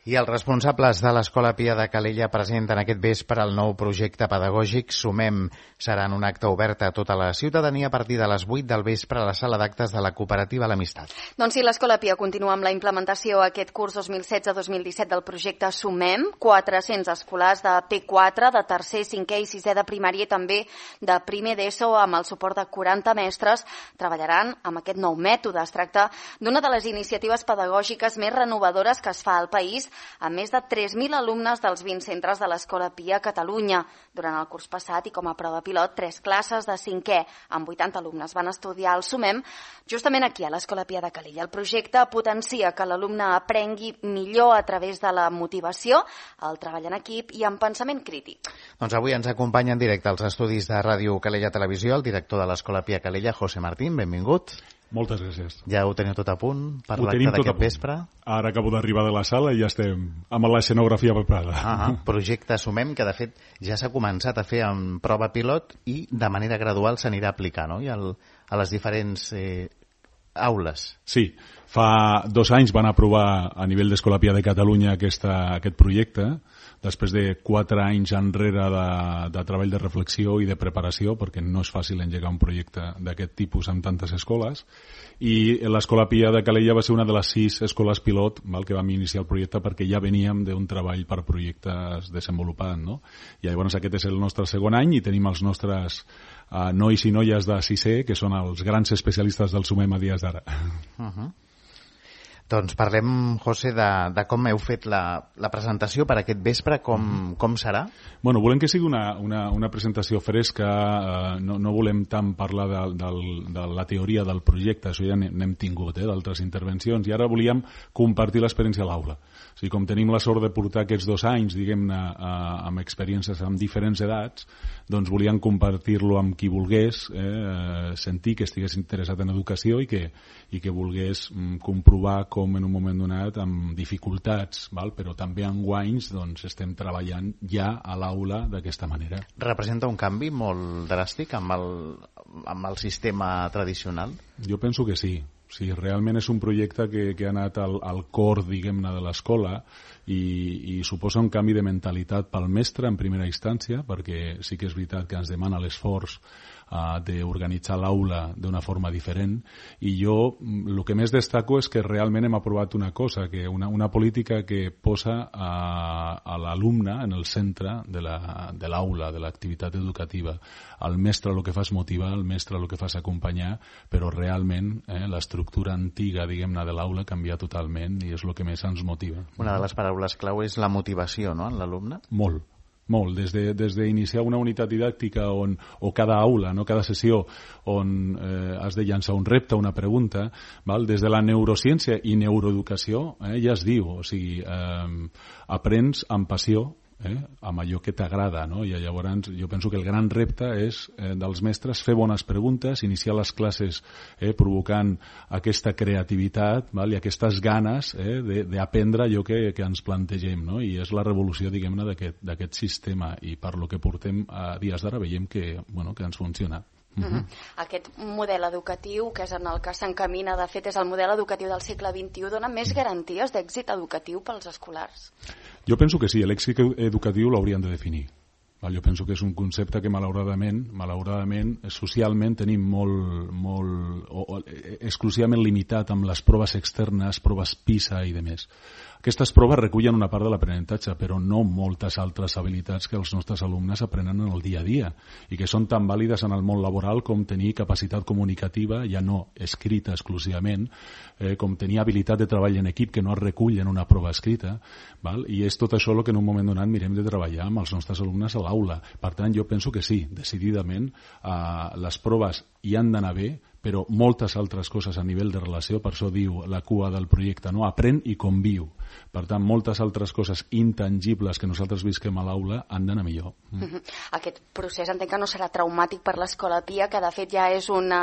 I els responsables de l'Escola Pia de Calella presenten aquest vespre el nou projecte pedagògic Sumem. Serà en un acte obert a tota la ciutadania a partir de les 8 del vespre a la sala d'actes de la cooperativa L'Amistat. Doncs sí, l'Escola Pia continua amb la implementació aquest curs 2016-2017 del projecte Sumem. 400 escolars de P4, de tercer, cinquè i sisè de primària i també de primer d'ESO amb el suport de 40 mestres treballaran amb aquest nou mètode. Es tracta d'una de les iniciatives pedagògiques més renovadores que es fa al país, amb més de 3.000 alumnes dels 20 centres de l'Escola Pia a Catalunya. Durant el curs passat i com a prova pilot, 3 classes de 5è amb 80 alumnes van estudiar el Sumem justament aquí a l'Escola Pia de Calella. El projecte potencia que l'alumne aprengui millor a través de la motivació, el treball en equip i amb pensament crític. Doncs avui ens acompanya en directe als estudis de Ràdio Calella Televisió el director de l'Escola Pia Calella, José Martín. Benvingut. Moltes gràcies. Ja ho teniu tot a punt per l'acte d'aquest vespre? Ara acabo d'arribar de la sala i ja estem amb l'escenografia preparada. Projecte Sumem, que de fet ja s'ha començat a fer en prova pilot i de manera gradual s'anirà aplicant, no? I a les diferents aules. Sí, fa 2 anys van aprovar a nivell d'Escola Pia de Catalunya aquest projecte, després de 4 anys enrere de treball de reflexió i de preparació, perquè no és fàcil engegar un projecte d'aquest tipus amb tantes escoles, i l'Escola Pia de Calella va ser una de les 6 escoles pilot que vam iniciar el projecte perquè ja veníem d'un treball per projectes desenvolupant, no? I llavors aquest és el nostre segon any i tenim els nostres nois i noies de 6è, que són els grans especialistes del Sumem a dies d'ara. Doncs parlem, José, de com heu fet la presentació per aquest vespre, com serà? Bueno, volem que sigui una presentació fresca, no volem tant parlar de la teoria del projecte, això ja n'hem tingut, d'altres intervencions, i ara volíem compartir l'experiència a l'aula. O sigui, com tenim la sort de portar aquests 2 anys, diguem-ne, amb experiències amb diferents edats, doncs volíem compartir-lo amb qui volgués, sentir que estigués interessat en educació i que volgués comprovar com en un moment donat, amb dificultats, però també en guanys, doncs estem treballant ja a l'aula d'aquesta manera. Representa un canvi molt dràstic amb el sistema tradicional? Jo penso que sí. Sí, realment és un projecte que ha anat al cor, diguem-ne, de l'escola i suposa un canvi de mentalitat pel mestre en primera instància, perquè sí que és veritat que ens demana l'esforç d'organitzar l'aula d'una forma diferent, i jo el que més destaco és que realment hem aprovat una cosa, que una política que posa a l'alumne en el centre de l'aula, de l'activitat educativa. El mestre el que fa és motivar, el mestre el que fa és acompanyar, però realment l'estructura antiga, diguem-ne, de l'aula canvia totalment i és el que més ens motiva. Una de les paraules clau és la motivació, no?, en l'alumne? Molt. Des d'iniciar una unitat didàctica o cada aula, no, cada sessió on has de llançar un repte, una pregunta, des de la neurociència i neuroeducació ja es diu, o sigui, aprens amb passió, amb allò que t'agrada, no? I llavors jo penso que el gran repte és dels mestres fer bones preguntes, iniciar les classes provocant aquesta creativitat i aquestes ganes d'aprendre allò que ens plantegem, no? I és la revolució, diguem-ne, d'aquest sistema, i per lo que portem a dies d'ara veiem que ens funciona. Aquest model educatiu, que és en el que s'encamina, de fet és el model educatiu del segle XXI, dona més garanties d'èxit educatiu pels escolars? Jo penso que sí, l'èxit educatiu l'haurien de definir. Jo penso que és un concepte que malauradament socialment tenim molt exclusivament limitat amb les proves externes, proves PISA i demés. Aquestes proves recullen una part de l'aprenentatge, però no moltes altres habilitats que els nostres alumnes aprenen en el dia a dia i que són tan vàlides en el món laboral com tenir capacitat comunicativa, ja no escrita exclusivament, com tenir habilitat de treball en equip que no es recull en una prova escrita, i és tot això el que en un moment donat mirem de treballar amb els nostres alumnes a l'aula. Per tant, jo penso que sí, decididament, les proves hi han d'anar bé, però moltes altres coses a nivell de relació, per això diu la cua del projecte, no? Aprèn i conviu. Per tant, moltes altres coses intangibles que nosaltres visquem a l'aula han d'anar millor. Aquest procés entenc que no serà traumàtic per l'Escola Pia, que de fet ja és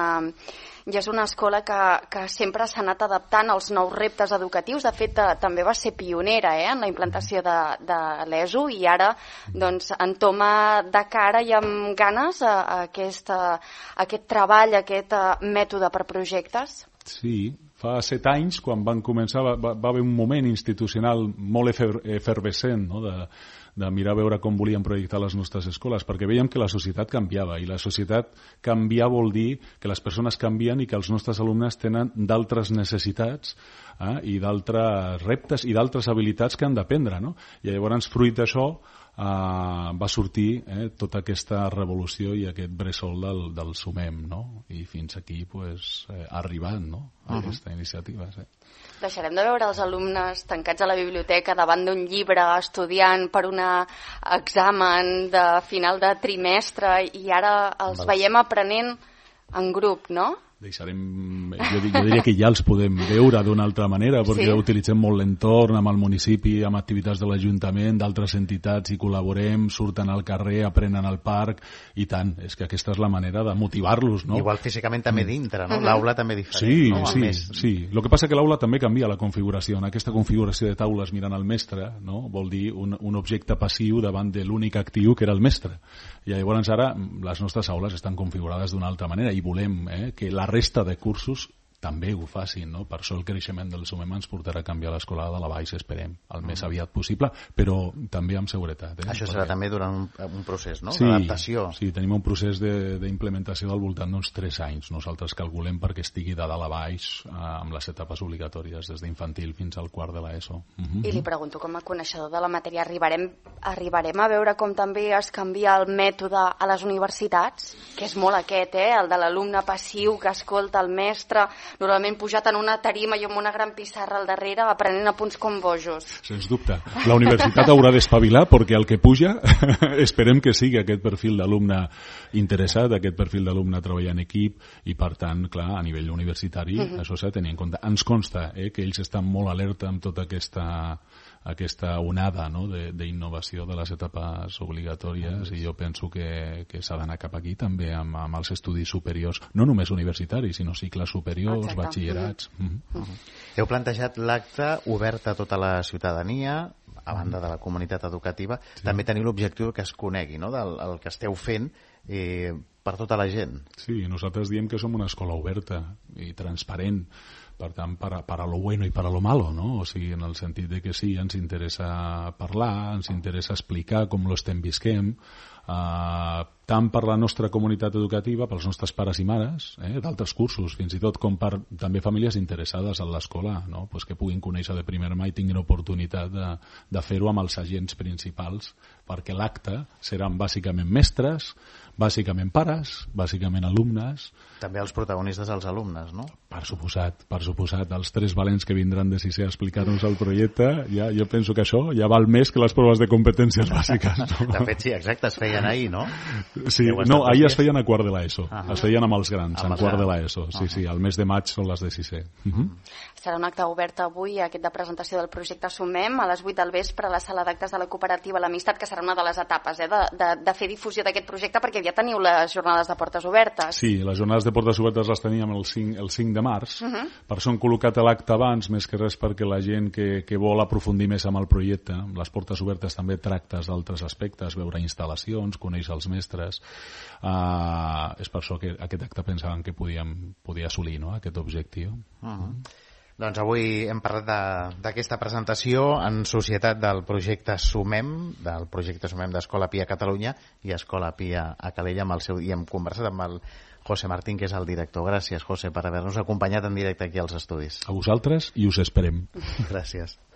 una escola que sempre s'ha anat adaptant als nous reptes educatius. De fet, també va ser pionera en la implantació de l'ESO i ara entoma de cara i amb ganes aquest treball, aquest mètode per projectes. Sí, fa 7 anys, quan van començar, va haver un moment institucional molt efervescent, no? de mirar a veure com volíem projectar les nostres escoles, perquè veiem que la societat canviava, i la societat canviar vol dir que les persones canvien i que els nostres alumnes tenen d'altres necessitats i d'altres reptes i d'altres habilitats que han d'aprendre, no? I llavors, fruit d'això, va sortir tota aquesta revolució i aquest bressol del Sumem, no? I fins aquí ha arribat, no? Aquesta iniciativa. Deixarem de veure els alumnes tancats a la biblioteca davant d'un llibre estudiant per un examen de final de trimestre i ara els veiem aprenent en grup, no? Jo diria que ja els podem veure d'una altra manera, perquè utilitzem molt l'entorn amb el municipi, amb activitats de l'Ajuntament, d'altres entitats, i col·laborem, surten al carrer, aprenen al parc, i tant. És que aquesta és la manera de motivar-los, no? Igual físicament també dintre, no? L'aula també diferent. Sí. El que passa que l'aula també canvia la configuració. En aquesta configuració de taules mirant al mestre, no? Vol dir un objecte passiu davant de l'únic actiu que era el mestre. I llavors ara les nostres aules estan configurades d'una altra manera i volem que la resta de cursos també ho facin, no? Per això el creixement del Sumem ens portarà a canviar l'escola de la Baix, esperem, el més aviat possible, però també amb seguretat. Això serà també durant un procés, no? Sí, d'adaptació. Sí, tenim un procés d'implementació del voltant d'uns 3 anys. Nosaltres calculem perquè estigui de dalt a baix amb les etapes obligatòries, des d'infantil fins al quart de l'ESO. I li pregunto, com a coneixedor de la matèria, arribarem a veure com també es canvia el mètode a les universitats, que és molt aquest, el de l'alumne passiu que escolta el mestre, normalment pujat en una tarima i amb una gran pissarra al darrere, aprenent a punts com bojos. Sens dubte. La universitat haurà d'espavilar perquè el que puja esperem que sigui aquest perfil d'alumne interessat, aquest perfil d'alumne treballar en equip, i per tant, clar, a nivell universitari això s'ha de tenir en compte. Ens consta que ells estan molt alerta amb tota aquesta onada, no? d'innovació de les etapes obligatòries, i jo penso que s'ha d'anar cap aquí també amb els estudis superiors, no només universitaris, sinó cicles superiors, batxillerats. Heu plantejat l'acte obert a tota la ciutadania, a banda de la comunitat educativa. També teniu l'objectiu que es conegui, no? del que esteu fent per tota la gent. Sí, nosaltres diem que som una escola oberta i transparent, per tant, para lo bueno i para lo malo, no? O sigui, en el sentit de que sí, ens interessa parlar, ens interessa explicar com lo estem visquem, tant per la nostra comunitat educativa, pels nostres pares i mares, d'altres cursos, fins i tot com per també famílies interessades en l'escola, no? Pues que puguin conèixer de primera mà i tinguin oportunitat de fer-ho amb els agents principals, perquè l'acte seran bàsicament mestres, bàsicament pares, bàsicament alumnes. També els protagonistes, els alumnes, no? Per suposat. Els 3 valents que vindran de 6è a explicar-nos el projecte, jo penso que això ja val més que les proves de competències bàsiques. No? De fet, sí, exacte, es feien ahir, no? Sí, no, ahir es feien a quart de l'ESO. Es feien amb els grans, en quart de l'ESO. Sí, al mes de maig són les de 6è. Serà un acte obert avui, aquest de presentació del projecte Sumem, a les 8 del vespre a la sala d'actes de la cooperativa L'Amistat, que serà una de les etapes de fer difusió d'aquest projecte, perquè ja teniu les jornades de portes obertes. Sí, les jornades de portes obertes les teníem el 5 de març. Per això hem col·locat l'acte abans, més que res perquè la gent que vol aprofundir més amb el projecte, les portes obertes també tractes d'altres aspectes, veure instal·lacions, conèixer els mestres. És per això que aquest acte pensàvem que podia assolir, no?, aquest objectiu. Doncs avui hem parlat d'aquesta presentació en societat del projecte Sumem, d'Escola Pia a Catalunya i Escola Pia a Calella, i hem conversat amb el José Martín, que és el director. Gràcies, José, per haver-nos acompanyat en directe aquí als estudis. A vosaltres, i us esperem. Gràcies.